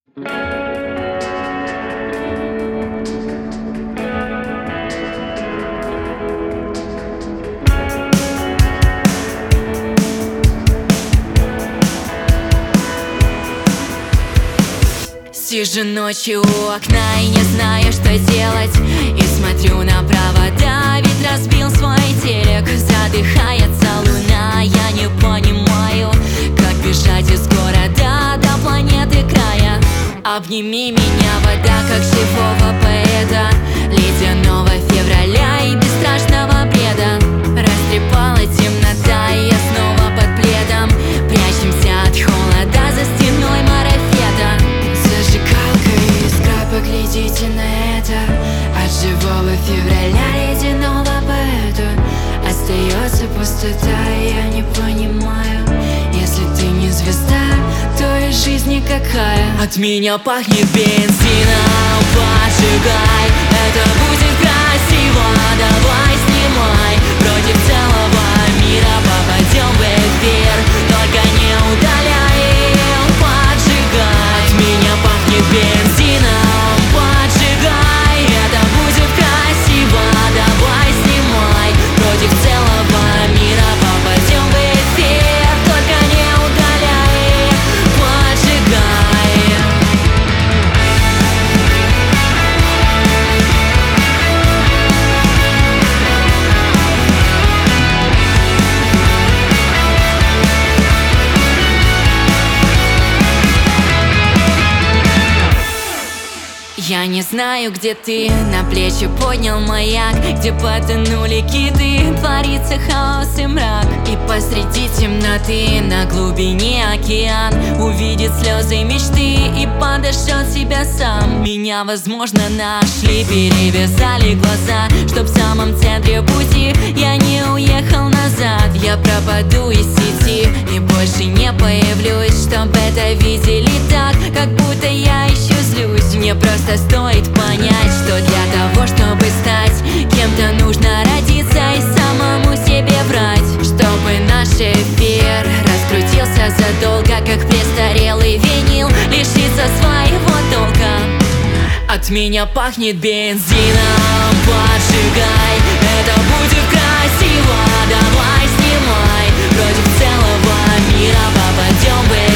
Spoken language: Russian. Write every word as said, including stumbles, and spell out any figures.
Сижу ночью у окна и не знаю, что делать. И смотрю направо, да, ведь разбил свой телек. Задыхается луна, я не понимаю, как бежать из города до планеты края. Обними меня, вода, как живого поэта, ледяного февраля и бесстрашного бреда. Растрепала темнота, и я снова под пледом. Прячемся от холода за стеной марафета. Зажигалка и искра, поглядите на это. От живого февраля, ледяного поэта остается пустота, и я не понимаю, если ты не звезда, то и жизнь никакая. От меня пахнет бензином, поджигай, это будет красиво, давай снимай. Против целого мира попадем в эфир, только не удаляй, поджигай. От меня пахнет бензином, поджигай, это будет красиво, давай снимай. Против целого мира попадем в эфир, только не удаляй, поджигай. Я не знаю, где ты, на плечи поднял маяк, где потонули киты, творится хаос и мрак. И посреди темноты, на глубине океан, увидит слезы мечты и подошел себя сам. Меня, возможно, нашли, перевязали глаза, чтоб в самом центре пути я не уехал назад. Я пропаду из сети и больше не появлюсь, чтоб это видели так, как будто я еще злюсь. Мне просто стоит понять, что для того, чтобы стать кем-то, нужно родиться и самому себе врать. Чтобы наш эфир раскрутился задолго, как престарелый винил, лишиться своего толка. От меня пахнет бензином, поджигай, это будет красиво, давай снимай. Против целого мира попадем в